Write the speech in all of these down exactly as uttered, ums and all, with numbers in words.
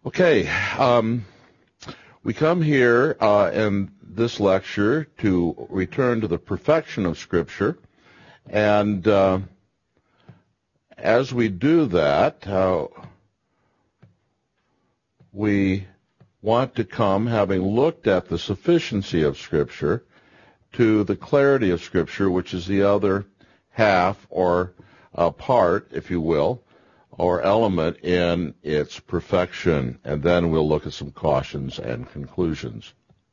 Okay, um, we come here uh, in this lecture to return to the perfection of Scripture, and uh, as we do that, uh, we want to come, having looked at the sufficiency of Scripture, to the clarity of Scripture, which is the other half or uh, part, if you will, or element in its perfection, and then we'll look at some cautions and conclusions.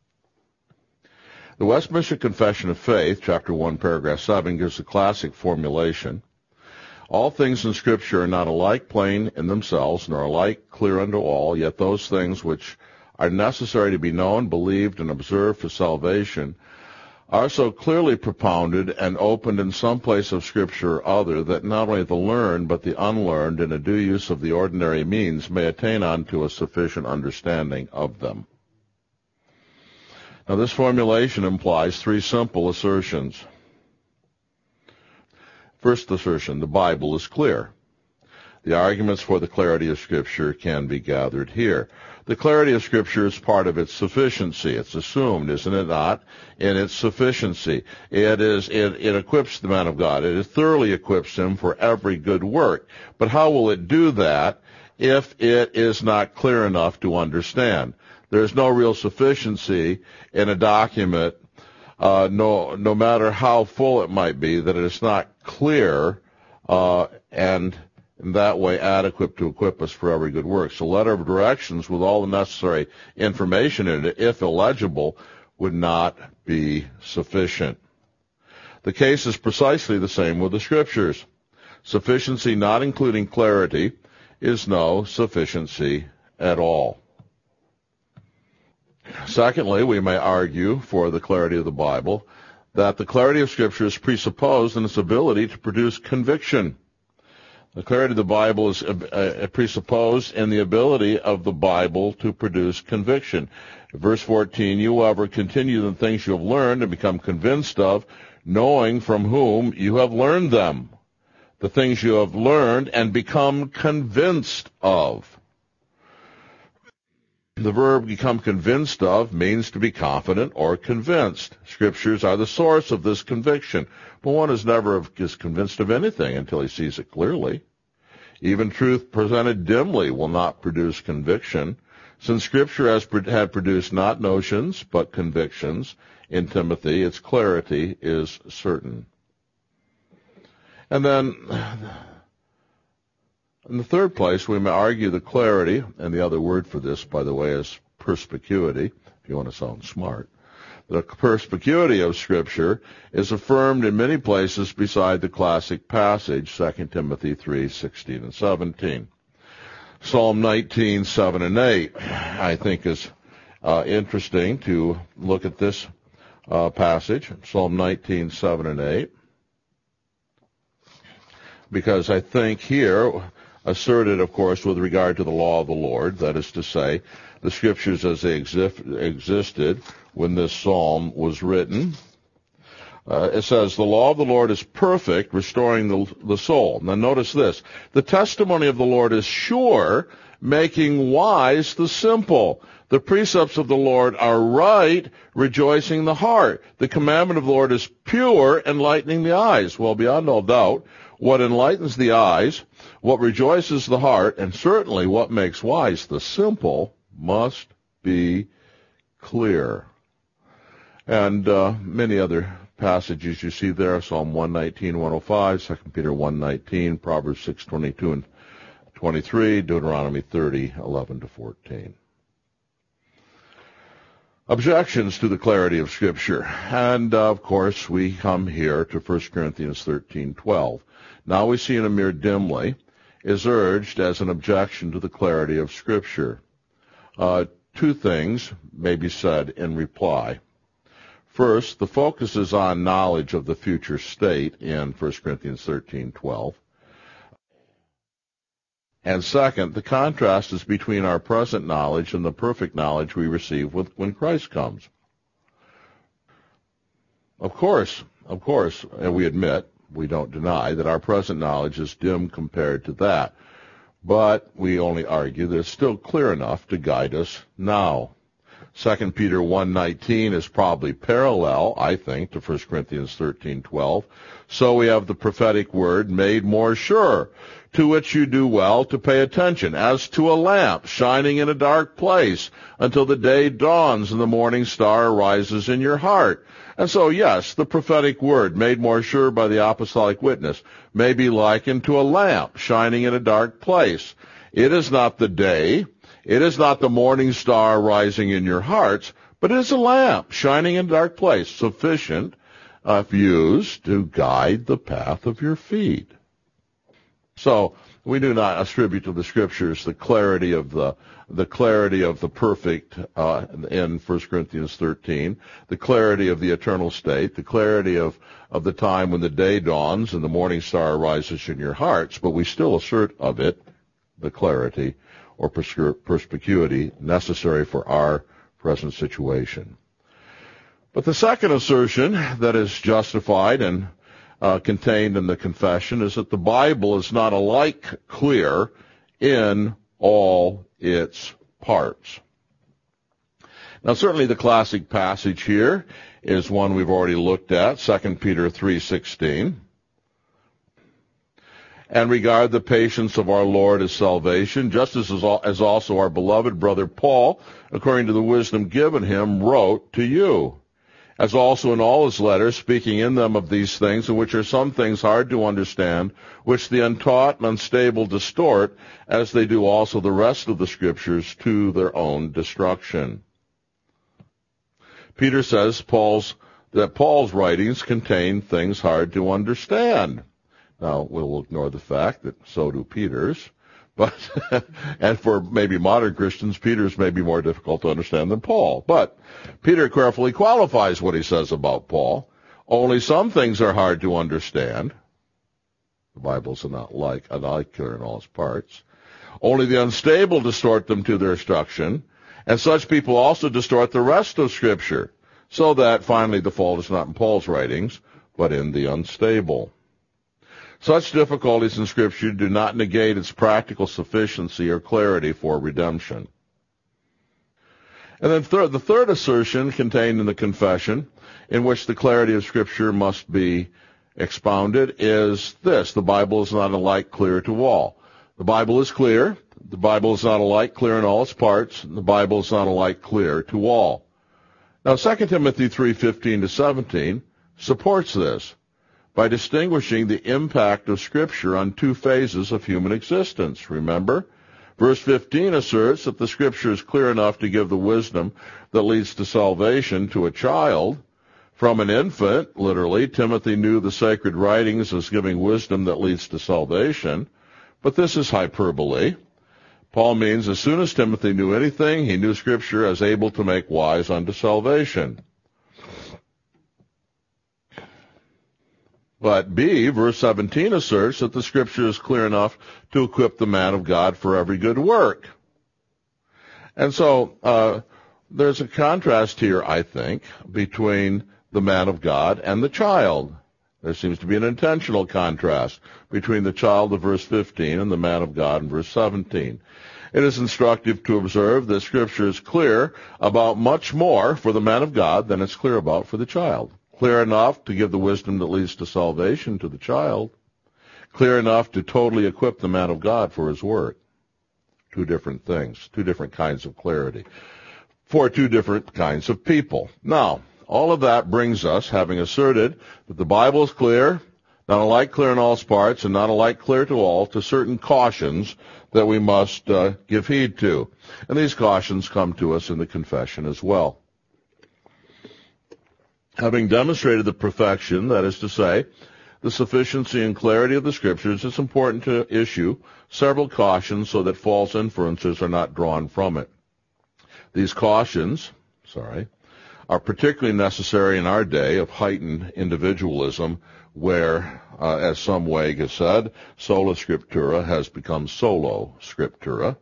The Westminster Confession of Faith, chapter one, paragraph seven, gives a classic formulation. All things in Scripture are not alike plain in themselves, nor alike clear unto all, yet those things which are necessary to be known, believed, and observed for salvation are so clearly propounded and opened in some place of Scripture or other that not only the learned but the unlearned, in a due use of the ordinary means, may attain unto a sufficient understanding of them. Now, this formulation implies three simple assertions. First assertion, the Bible is clear. The arguments for the clarity of Scripture can be gathered here. The clarity of Scripture is part of its sufficiency. It's assumed, isn't it not, in its sufficiency. It is. It, it equips the man of God. It thoroughly equips him for every good work. But how will it do that if it is not clear enough to understand? There's no real sufficiency in a document, uh, no, no matter how full it might be, that it is not clear uh, and in that way adequate to equip us for every good work. So, letter of directions with all the necessary information in it, if illegible, would not be sufficient. The case is precisely the same with the Scriptures. Sufficiency not including clarity is no sufficiency at all. Secondly, we may argue for the clarity of the Bible that the clarity of Scripture is presupposed in its ability to produce conviction. The clarity of the Bible is uh, presupposed in the ability of the Bible to produce conviction. Verse fourteen, you however continue in the things you have learned and become convinced of, knowing from whom you have learned them. The things you have learned and become convinced of. The verb become convinced of means to be confident or convinced. Scriptures are the source of this conviction. But one is never is convinced of anything until he sees it clearly. Even truth presented dimly will not produce conviction, since Scripture has had produced not notions but convictions. In Timothy, its clarity is certain. And then, in the third place, we may argue the clarity, and the other word for this, by the way, is perspicuity, if you want to sound smart. The perspicuity of Scripture is affirmed in many places beside the classic passage, Second Timothy three, sixteen and seventeen. Psalm nineteen, seven and eight, I think is uh, interesting to look at this uh, passage, Psalm nineteen, seven and eight, because I think here, asserted, of course, with regard to the law of the Lord, that is to say, the Scriptures as they exi- existed when this psalm was written. Uh, it says, the law of the Lord is perfect, restoring the, the soul. Now notice this. The testimony of the Lord is sure, making wise the simple. The precepts of the Lord are right, rejoicing the heart. The commandment of the Lord is pure, enlightening the eyes. Well, beyond all doubt, what enlightens the eyes, what rejoices the heart, and certainly what makes wise the simple must be clear. And uh, many other passages you see there, Psalm one nineteen, one oh five, Second Peter one nineteen, Proverbs six twenty-two and twenty-three, Deuteronomy thirty, eleven to fourteen. Objections to the clarity of Scripture. And, uh, of course, we come here to First Corinthians thirteen, twelve. Now we see in a mere dimly is urged as an objection to the clarity of Scripture. Uh, two things may be said in reply. First, the focus is on knowledge of the future state in First Corinthians thirteen, twelve. And second, the contrast is between our present knowledge and the perfect knowledge we receive with, when Christ comes. Of course, of course, and we admit, we don't deny, that our present knowledge is dim compared to that. but we only argue that it's still clear enough to guide us now. Second Peter one nineteen is probably parallel, I think, to First Corinthians thirteen twelve. So we have the prophetic word made more sure, to which you do well to pay attention, as to a lamp shining in a dark place, until the day dawns and the morning star arises in your heart. And so, yes, the prophetic word, made more sure by the apostolic witness, may be likened to a lamp shining in a dark place. It is not the day, it is not the morning star rising in your hearts, but it is a lamp shining in a dark place, sufficient, uh, if used, to guide the path of your feet. So, we do not attribute to the Scriptures the clarity of the the clarity of the perfect uh, in First Corinthians thirteen, the clarity of the eternal state, the clarity of, of the time when the day dawns and the morning star arises in your hearts, but we still assert of it the clarity or perspicuity necessary for our present situation. But the second assertion that is justified and uh, contained in the confession is that the Bible is not alike clear in all its parts. Now, certainly the classic passage here is one we've already looked at, Second Peter three sixteen. And regard the patience of our Lord as salvation, just as, as also our beloved brother Paul, according to the wisdom given him, wrote to you. As also in all his letters, speaking in them of these things, in which are some things hard to understand, which the untaught and unstable distort, as they do also the rest of the Scriptures, to their own destruction. Peter says Paul's, that Paul's writings contain things hard to understand. Now, we'll ignore the fact that so do Peter's, but and for maybe modern Christians, Peter's may be more difficult to understand than Paul. But Peter carefully qualifies what he says about Paul. Only some things are hard to understand. The Bible's not like alike clear in all its parts. Only the unstable distort them to their destruction, and such people also distort the rest of Scripture, so that finally the fault is not in Paul's writings, but in the unstable. Such difficulties in Scripture do not negate its practical sufficiency or clarity for redemption. And then third, the third assertion contained in the confession, in which the clarity of Scripture must be expounded, is this: the Bible is not alike clear to all. The Bible is clear. The Bible is not alike clear in all its parts. The Bible is not alike clear to all. Now, Second Timothy three fifteen to seventeen supports this by distinguishing the impact of Scripture on two phases of human existence. Remember, verse fifteen asserts that the Scripture is clear enough to give the wisdom that leads to salvation to a child. From an infant, literally, Timothy knew the sacred writings as giving wisdom that leads to salvation, but this is hyperbole. Paul means as soon as Timothy knew anything, he knew Scripture as able to make wise unto salvation. But B, verse seventeen asserts that the Scripture is clear enough to equip the man of God for every good work. And so uh, there's a contrast here, I think, between the man of God and the child. There seems to be an intentional contrast between the child of verse fifteen and the man of God in verse seventeen. It is instructive to observe that Scripture is clear about much more for the man of God than it's clear about for the child. Clear enough to give the wisdom that leads to salvation to the child. Clear enough to totally equip the man of God for his work. Two different things, two different kinds of clarity for two different kinds of people. Now, all of that brings us, having asserted that the Bible is clear, not alike clear in all its parts, and not alike clear to all, to certain cautions that we must uh, give heed to. And these cautions come to us in the confession as well. Having demonstrated the perfection, that is to say, the sufficiency and clarity of the Scriptures, it's important to issue several cautions so that false inferences are not drawn from it. These cautions, sorry, are particularly necessary in our day of heightened individualism, where, uh, as some Weg has said, sola scriptura has become solo scriptura.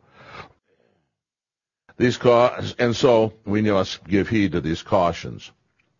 These ca- and so we must give heed to these cautions.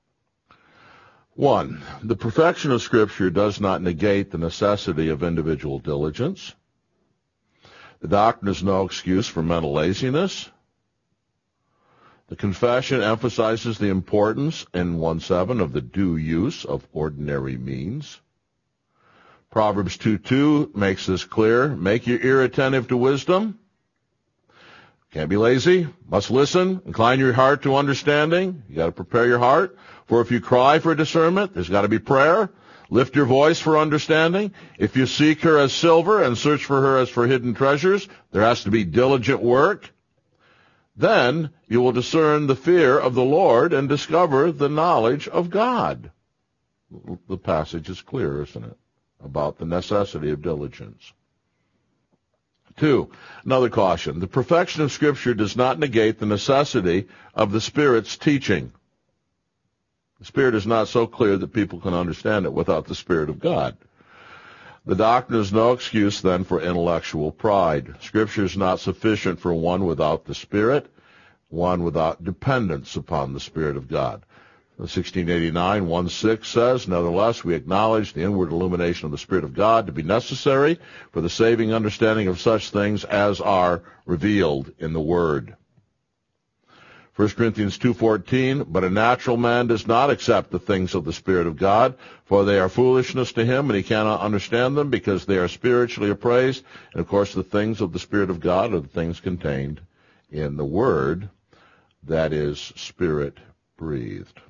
One, the perfection of Scripture does not negate the necessity of individual diligence. The doctrine is no excuse for mental laziness. The confession emphasizes the importance in one seven of the due use of ordinary means. Proverbs two two makes this clear. Make your ear attentive to wisdom. Can't be lazy. Must listen. Incline your heart to understanding. You got to prepare your heart. For if you cry for discernment, there's got to be prayer. Lift your voice for understanding. If you seek her as silver and search for her as for hidden treasures, there has to be diligent work. Then you will discern the fear of the Lord and discover the knowledge of God. The passage is clear, isn't it, about the necessity of diligence. Two, another caution. The perfection of Scripture does not negate the necessity of the Spirit's teaching. The Spirit is not so clear that people can understand it without the Spirit of God. The doctrine is no excuse, then, for intellectual pride. Scripture is not sufficient for one without the Spirit, one without dependence upon the Spirit of God. sixteen eighty-nine, one six says, nevertheless, we acknowledge the inward illumination of the Spirit of God to be necessary for the saving understanding of such things as are revealed in the Word. First Corinthians two fourteen, but a natural man does not accept the things of the Spirit of God, for they are foolishness to him, and he cannot understand them because they are spiritually appraised. And, of course, the things of the Spirit of God are the things contained in the Word that is Spirit-breathed.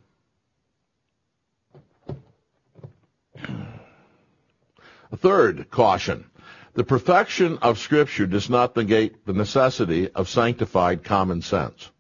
A third caution. The perfection of Scripture does not negate the necessity of sanctified common sense.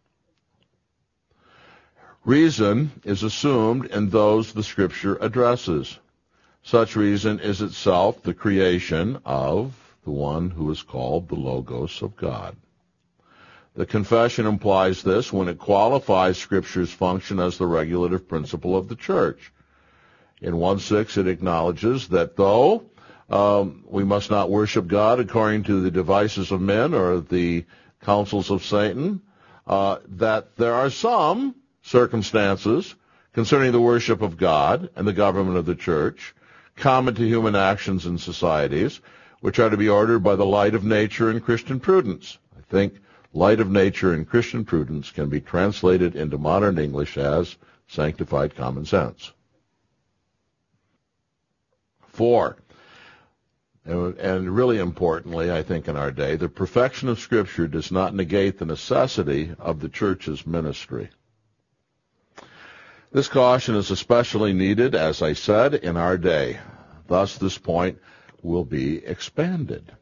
Reason is assumed in those the Scripture addresses. Such reason is itself the creation of the one who is called the Logos of God. The confession implies this when it qualifies Scripture's function as the regulative principle of the church. In one six, it acknowledges that though um, we must not worship God according to the devices of men or the counsels of Satan, uh, that there are some circumstances concerning the worship of God and the government of the church, common to human actions and societies, which are to be ordered by the light of nature and Christian prudence. I think light of nature and Christian prudence can be translated into modern English as sanctified common sense. Four, and really importantly, I think in our day, the perfection of Scripture does not negate the necessity of the church's ministry. This caution is especially needed, as I said, in our day. Thus, this point will be expanded.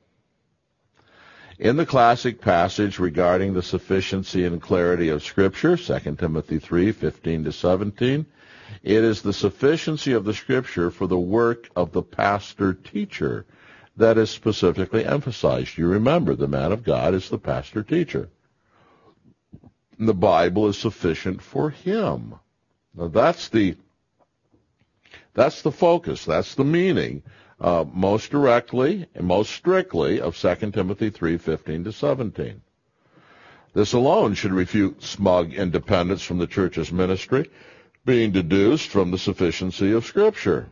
In the classic passage regarding the sufficiency and clarity of Scripture, Second Timothy three, fifteen to seventeen, it is the sufficiency of the Scripture for the work of the pastor-teacher that is specifically emphasized. You remember, the man of God is the pastor-teacher. The Bible is sufficient for him. Now that's the that's the focus, that's the meaning, uh, most directly and most strictly of Second Timothy three, fifteen to seventeen. This alone should refute smug independence from the church's ministry, being deduced from the sufficiency of Scripture.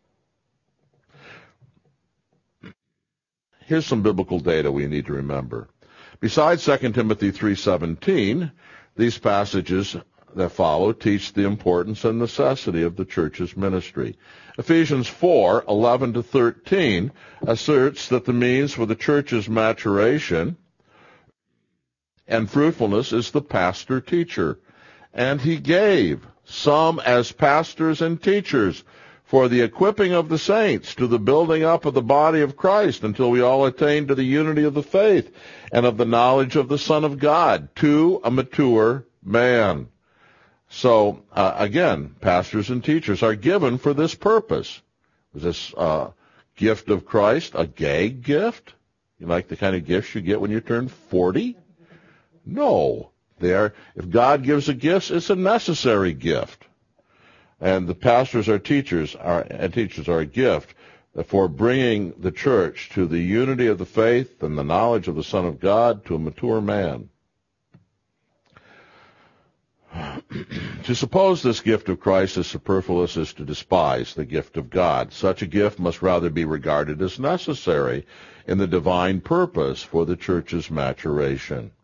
Here's some biblical data we need to remember. Besides Second Timothy three seventeen, these passages that follow teach the importance and necessity of the church's ministry. Ephesians four, eleven to thirteen asserts that the means for the church's maturation and fruitfulness is the pastor-teacher. And he gave some as pastors and teachers for the equipping of the saints to the building up of the body of Christ until we all attain to the unity of the faith and of the knowledge of the Son of God, to a mature man. So, uh, again, pastors and teachers are given for this purpose. Was this uh, gift of Christ a gag gift? You like the kind of gifts you get when you turn forty? No. They are, if God gives a gift, it's a necessary gift. And the pastors are teachers, are, and teachers are a gift for bringing the church to the unity of the faith and the knowledge of the Son of God to a mature man. To suppose this gift of Christ is superfluous is to despise the gift of God. Such a gift must rather be regarded as necessary in the divine purpose for the church's maturation.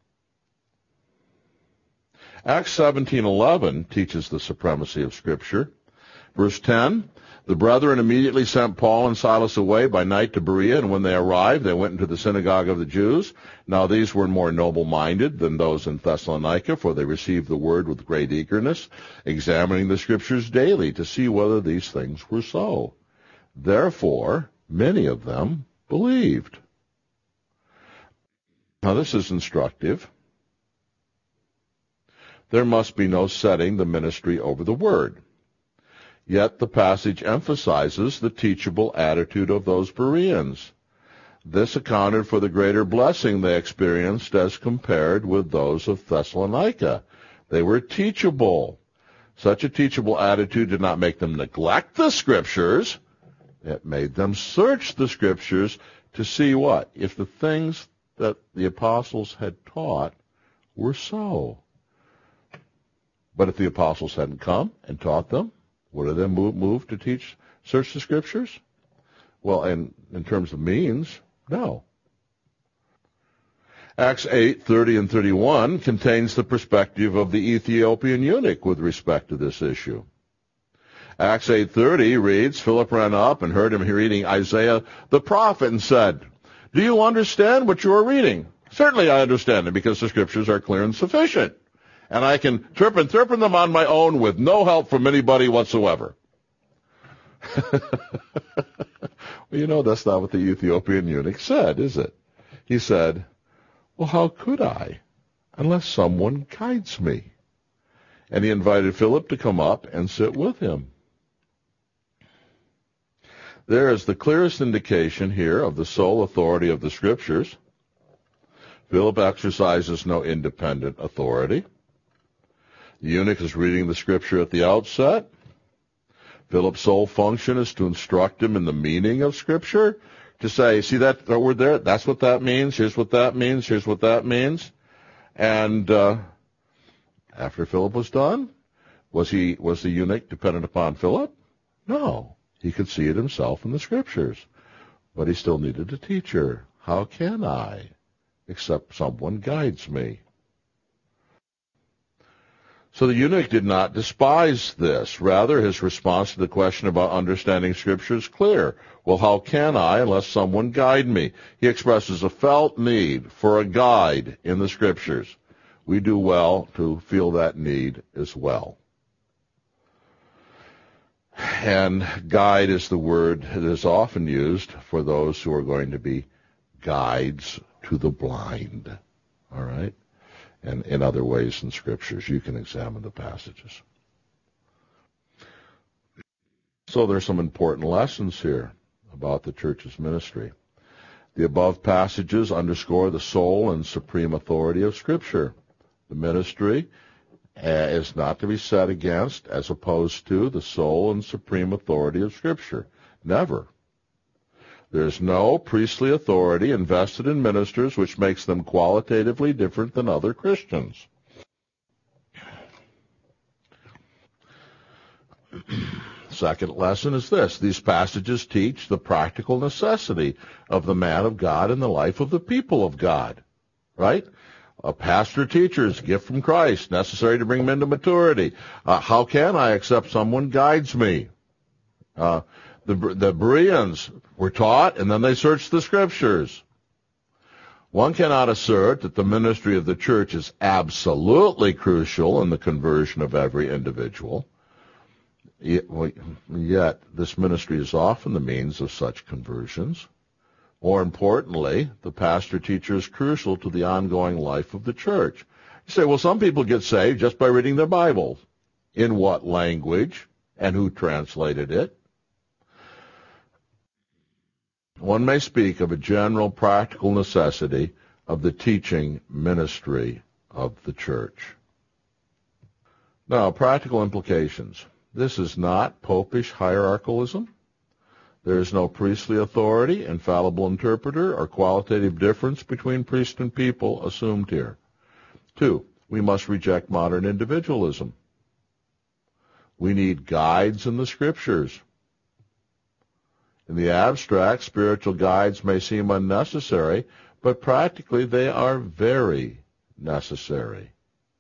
Acts seventeen eleven teaches the supremacy of Scripture. Verse ten, the brethren immediately sent Paul and Silas away by night to Berea, and when they arrived, they went into the synagogue of the Jews. Now these were more noble-minded than those in Thessalonica, for they received the word with great eagerness, examining the Scriptures daily to see whether these things were so. Therefore, many of them believed. Now this is instructive. There must be no setting the ministry over the word. Yet the passage emphasizes the teachable attitude of those Bereans. This accounted for the greater blessing they experienced as compared with those of Thessalonica. They were teachable. Such a teachable attitude did not make them neglect the Scriptures. It made them search the Scriptures to see what? If the things that the apostles had taught were so. But if the apostles hadn't come and taught them, would have then moved move to teach, search the Scriptures? Well, in, in terms of means, no. Acts eight, thirty and thirty-one contains the perspective of the Ethiopian eunuch with respect to this issue. Acts eight thirty reads, Philip ran up and heard him reading Isaiah the prophet and said, do you understand what you are reading? Certainly I understand it, because the Scriptures are clear and sufficient. And I can trip and interpret them on my own with no help from anybody whatsoever. Well, you know, that's not what the Ethiopian eunuch said, is it? He said, well, how could I, unless someone guides me? And he invited Philip to come up and sit with him. There is the clearest indication here of the sole authority of the Scriptures. Philip exercises no independent authority. The eunuch is reading the Scripture at the outset. Philip's sole function is to instruct him in the meaning of Scripture, to say, see that word there? That's what that means. Here's what that means. Here's what that means. And uh, after Philip was done, was he was the eunuch dependent upon Philip? No. He could see it himself in the Scriptures. But he still needed a teacher. How can I, except someone guides me? So the eunuch did not despise this. Rather, his response to the question about understanding Scripture is clear. Well, how can I unless someone guide me? He expresses a felt need for a guide in the Scriptures. We do well to feel that need as well. And guide is the word that is often used for those who are going to be guides to the blind. All right? And in other ways in Scriptures. You can examine the passages. So there's some important lessons here about the church's ministry. The above passages underscore the sole and supreme authority of Scripture. The ministry uh, is not to be set against as opposed to the sole and supreme authority of Scripture. Never. There's no priestly authority invested in ministers which makes them qualitatively different than other Christians. Second lesson is this. These passages teach the practical necessity of the man of God in the life of the people of God. Right? A pastor teacher's gift from Christ, necessary to bring men to maturity. Uh, how can I except someone guides me? Uh, The, the Bereans were taught, and then they searched the Scriptures. One cannot assert that the ministry of the church is absolutely crucial in the conversion of every individual. Yet, this ministry is often the means of such conversions. More importantly, the pastor-teacher is crucial to the ongoing life of the church. You say, well, some people get saved just by reading their Bibles. In what language, and who translated it? One may speak of a general practical necessity of the teaching ministry of the church. Now, practical implications. This is not popish hierarchicalism. There is no priestly authority, infallible interpreter, or qualitative difference between priest and people assumed here. Two, we must reject modern individualism. We need guides in the Scriptures. In the abstract, spiritual guides may seem unnecessary, but practically they are very necessary.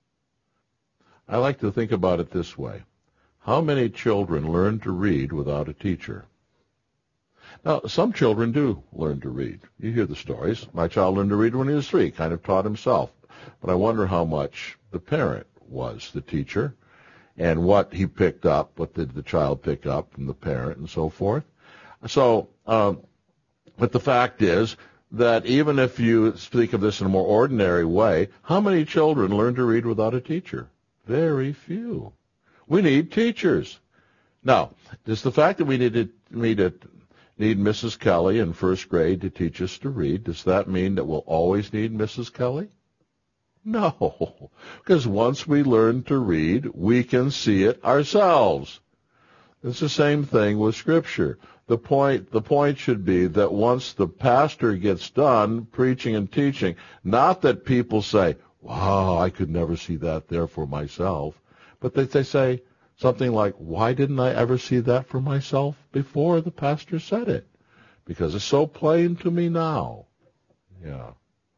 I like to think about it this way. How many children learn to read without a teacher? Now, some children do learn to read. You hear the stories. My child learned to read when he was three, kind of taught himself. But I wonder how much the parent was the teacher and what he picked up, what did the child pick up from the parent and so forth. So, um, but the fact is that even if you speak of this in a more ordinary way, how many children learn to read without a teacher? Very few. We need teachers. Now, does the fact that we need to, need, to, need Missus Kelly in first grade to teach us to read, does that mean that we'll always need Missus Kelly? No, because once we learn to read, we can see it ourselves. It's the same thing with Scripture. The point, the point should be that once the pastor gets done preaching and teaching, not that people say, wow, I could never see that there for myself, but that they say something like, why didn't I ever see that for myself before the pastor said it? Because it's so plain to me now. Yeah.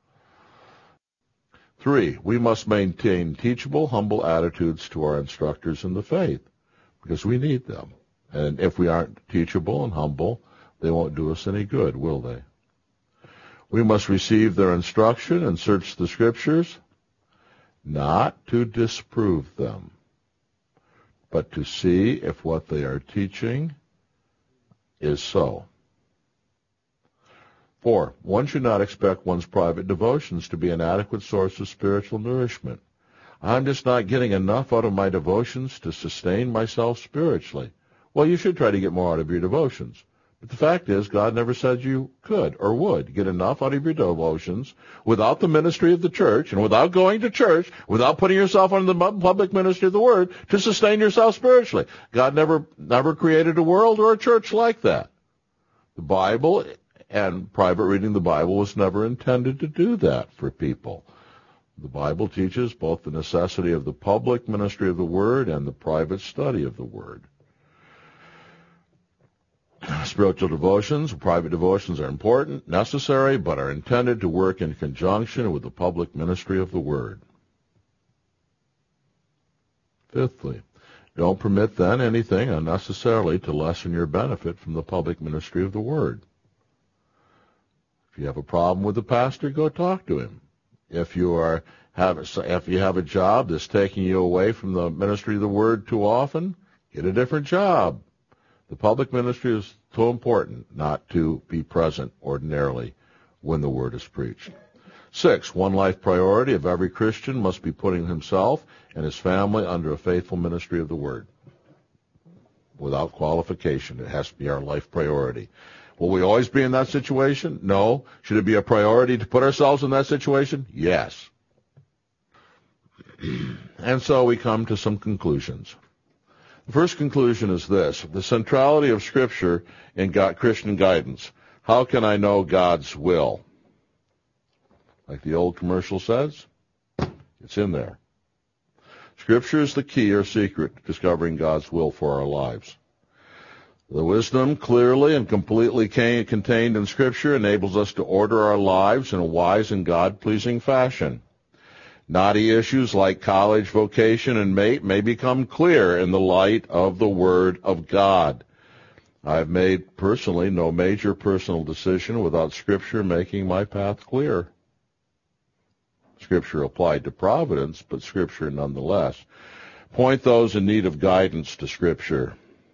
Three, we must maintain teachable, humble attitudes to our instructors in the faith, because we need them. And if we aren't teachable and humble, they won't do us any good, will they? We must receive their instruction and search the Scriptures, not to disprove them, but to see if what they are teaching is so. Four, one should not expect one's private devotions to be an adequate source of spiritual nourishment. I'm just not getting enough out of my devotions to sustain myself spiritually. Well, you should try to get more out of your devotions. But the fact is, God never said you could or would get enough out of your devotions without the ministry of the church and without going to church, without putting yourself under the public ministry of the Word to sustain yourself spiritually. God never, never created a world or a church like that. The Bible and private reading the Bible was never intended to do that for people. The Bible teaches both the necessity of the public ministry of the Word and the private study of the Word. Spiritual devotions, private devotions are important, necessary, but are intended to work in conjunction with the public ministry of the Word. Fifthly, don't permit then anything unnecessarily to lessen your benefit from the public ministry of the Word. If you have a problem with the pastor, go talk to him. If you are have if you have a job that's taking you away from the ministry of the Word too often, get a different job. The public ministry is too important not to be present ordinarily when the Word is preached. Six, one life priority of every Christian must be putting himself and his family under a faithful ministry of the Word. Without qualification, it has to be our life priority. Will we always be in that situation? No. Should it be a priority to put ourselves in that situation? Yes. And so we come to some conclusions. The first conclusion is this: the centrality of Scripture in God, Christian guidance. How can I know God's will? Like the old commercial says, it's in there. Scripture is the key or secret to discovering God's will for our lives. The wisdom clearly and completely contained in Scripture enables us to order our lives in a wise and God-pleasing fashion. Knotty issues like college, vocation, and mate may become clear in the light of the Word of God. I've made personally no major personal decision without Scripture making my path clear. Scripture applied to providence, but Scripture nonetheless. Point those in need of guidance to Scripture.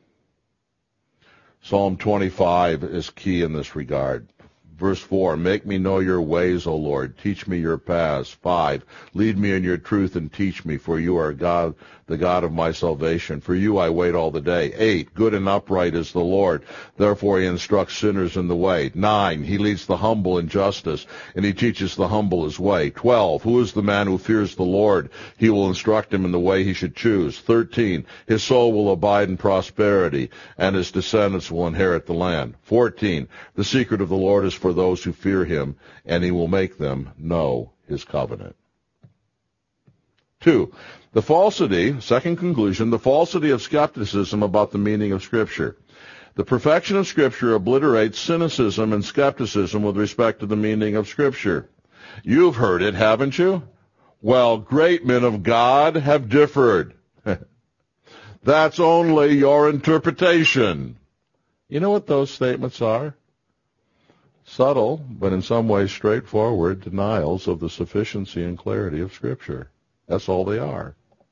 Psalm twenty-five is key in this regard. Verse four, make me know your ways, O Lord. Teach me your paths. Five, lead me in your truth and teach me, for you are God, the God of my salvation. For you I wait all the day. Eight, good and upright is the Lord. Therefore he instructs sinners in the way. Nine, he leads the humble in justice, and he teaches the humble his way. Twelve, who is the man who fears the Lord? He will instruct him in the way he should choose. Thirteen, his soul will abide in prosperity, and his descendants will inherit the land. Fourteen, the secret of the Lord is for those who fear him, and he will make them know his covenant. Two, the falsity, second conclusion, the falsity of skepticism about the meaning of Scripture. The perfection of Scripture obliterates cynicism and skepticism with respect to the meaning of Scripture. You've heard it, haven't you? Well, great men of God have differed. That's only your interpretation. You know what those statements are? Subtle, but in some ways straightforward denials of the sufficiency and clarity of Scripture. That's all they are.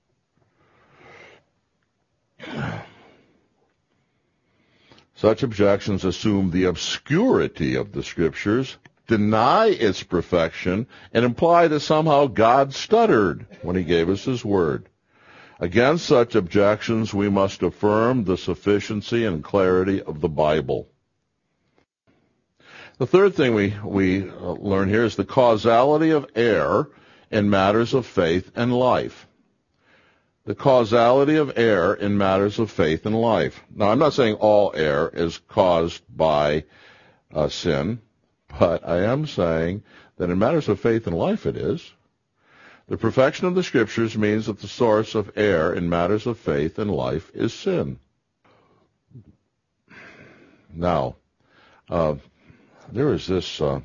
Such objections assume the obscurity of the Scriptures, deny its perfection, and imply that somehow God stuttered when he gave us his word. Against such objections, we must affirm the sufficiency and clarity of the Bible. The third thing we, we learn here is the causality of error in matters of faith and life. The causality of error in matters of faith and life. Now, I'm not saying all error is caused by uh, sin, but I am saying that in matters of faith and life it is. The perfection of the Scriptures means that the source of error in matters of faith and life is sin. Now, uh, there is this, uh,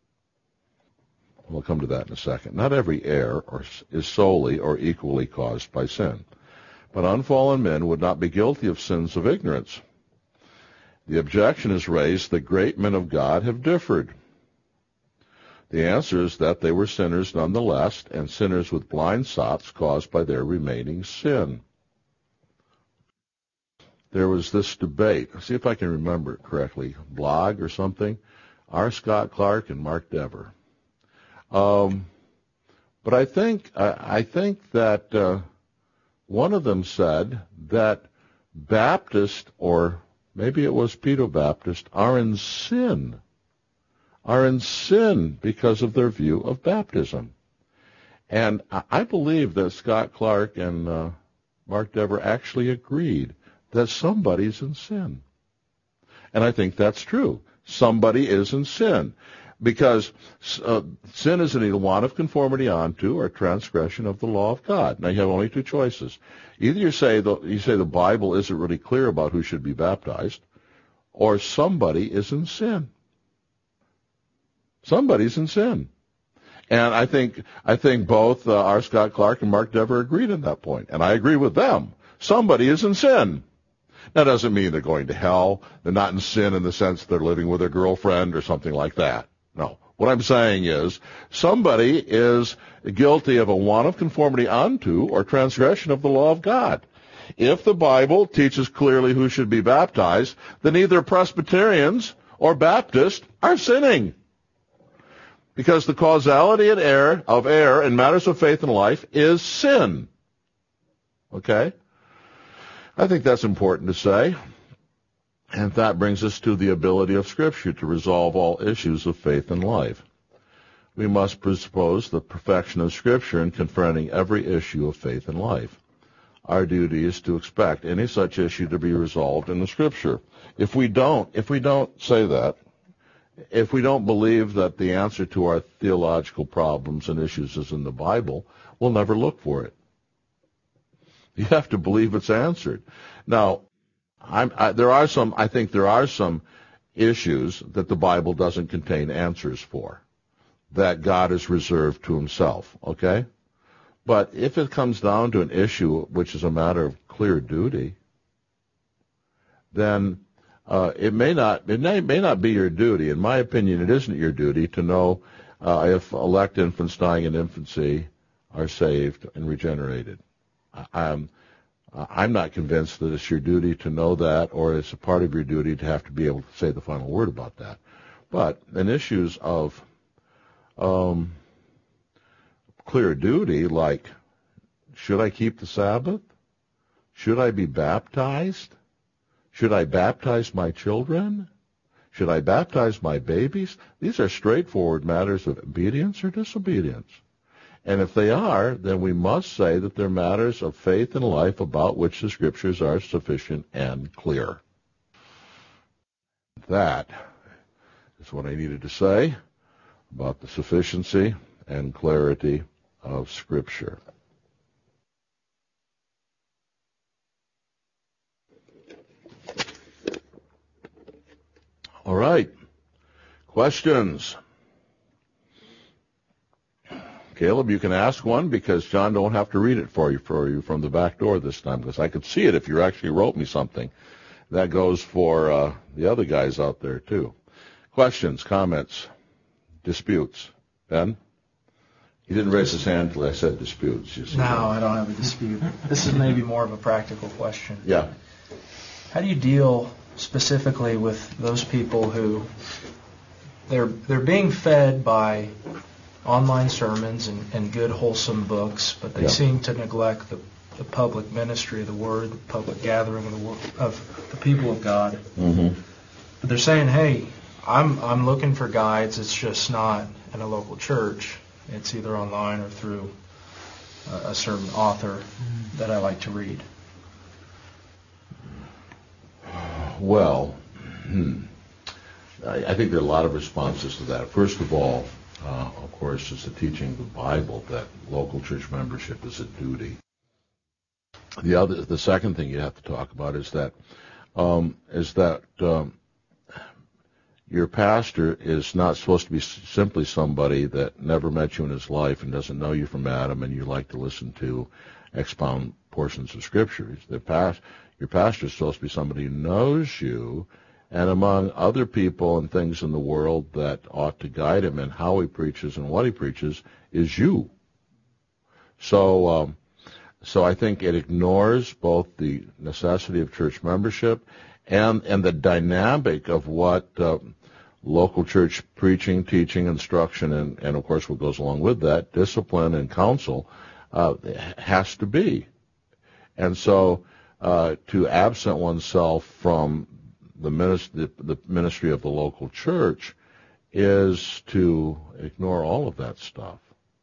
we'll come to that in a second. Not every error or, is solely or equally caused by sin, but unfallen men would not be guilty of sins of ignorance. The objection is raised that great men of God have differed. The answer is that they were sinners nonetheless, and sinners with blind spots caused by their remaining sin. There was this debate, see if I can remember it correctly, blog or something, R. Scott Clark and Mark Dever. Um, but I think I, I think that uh, one of them said that Baptist, or maybe it was Pedo-Baptist, are in sin. are in sin because of their view of baptism. And I believe that Scott Clark and uh, Mark Dever actually agreed that somebody's in sin. And I think that's true. Somebody is in sin. Because uh, sin is an want of conformity unto or transgression of the law of God. Now you have only two choices. Either you say the, you say the Bible isn't really clear about who should be baptized, or somebody is in sin. Somebody's in sin. And I think I think both uh, R. Scott Clark and Mark Dever agreed on that point, and I agree with them. Somebody is in sin. That doesn't mean they're going to hell. They're not in sin in the sense they're living with their girlfriend or something like that. No. What I'm saying is somebody is guilty of a want of conformity unto or transgression of the law of God. If the Bible teaches clearly who should be baptized, then either Presbyterians or Baptists are sinning. Because the causality and error of error in matters of faith and life is sin. Okay? I think that's important to say. And that brings us to the ability of Scripture to resolve all issues of faith and life. We must presuppose the perfection of Scripture in confronting every issue of faith and life. Our duty is to expect any such issue to be resolved in the Scripture. If we don't, if we don't say that, if we don't believe that the answer to our theological problems and issues is in the Bible, we'll never look for it. You have to believe it's answered. Now, I'm, I, there are some, I think there are some issues that the Bible doesn't contain answers for, that God has reserved to himself, okay? But if it comes down to an issue which is a matter of clear duty, then uh, it may not it may, may not be your duty. In my opinion, it isn't your duty to know uh, if elect infants dying in infancy are saved and regenerated. I'm, I'm not convinced that it's your duty to know that, or it's a part of your duty to have to be able to say the final word about that. But in issues of um, clear duty, like, should I keep the Sabbath? Should I be baptized? Should I baptize my children? Should I baptize my babies? These are straightforward matters of obedience or disobedience. And if they are, then we must say that they're matters of faith and life about which the Scriptures are sufficient and clear. That is what I needed to say about the sufficiency and clarity of Scripture. All right. Questions? Caleb, you can ask one because John don't have to read it for you for you from the back door this time, because I could see it if you actually wrote me something. That goes for uh, the other guys out there too. Questions, comments, disputes. Ben? He didn't raise his hand until I said disputes. You see no, that? I don't have a dispute. This is maybe more of a practical question. Yeah. How do you deal specifically with those people who they're they're being fed by online sermons and, and good wholesome books, but they yeah. seem to neglect the, the public ministry of the Word, the public gathering of the word, of the people of God. Mm-hmm. But they're saying, "Hey, I'm I'm looking for guides. It's just not in a local church. It's either online or through a, a certain author that I like to read." Well, hmm. I, I think there are a lot of responses to that. First of all, uh, of course, it's the teaching of the Bible that local church membership is a duty. The other, the second thing you have to talk about is that um, is that um, your pastor is not supposed to be simply somebody that never met you in his life and doesn't know you from Adam, and you like to listen to expound portions of Scripture. The past, your pastor is supposed to be somebody who knows you, and among other people and things in the world that ought to guide him in how he preaches and what he preaches is you. So, um, so I think it ignores both the necessity of church membership and and the dynamic of what uh, local church preaching, teaching, instruction, and, and of course what goes along with that, discipline and counsel, uh, has to be. And so uh, to absent oneself from the ministry, the ministry of the local church is to ignore all of that stuff.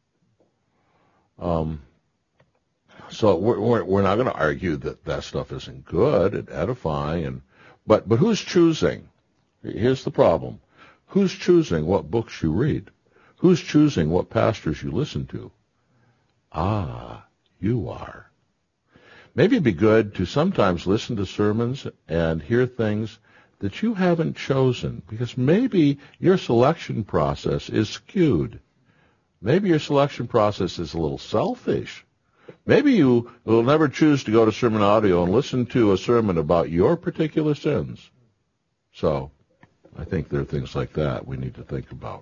Um, so we're, we're, we're not going to argue that that stuff isn't good and edifying, and but but who's choosing? Here's the problem. Who's choosing what books you read? Who's choosing what pastors you listen to? Ah, you are. Maybe it'd be good to sometimes listen to sermons and hear things that you haven't chosen, because maybe your selection process is skewed. Maybe your selection process is a little selfish. Maybe you will never choose to go to Sermon Audio and listen to a sermon about your particular sins. So I think there are things like that we need to think about.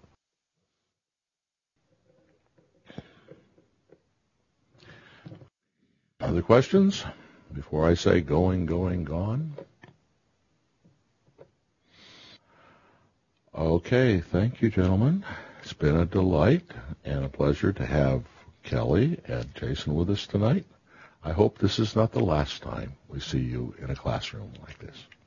Other questions before I say going, going, gone? Okay, thank you, gentlemen. It's been a delight and a pleasure to have Kelly and Jason with us tonight. I hope this is not the last time we see you in a classroom like this.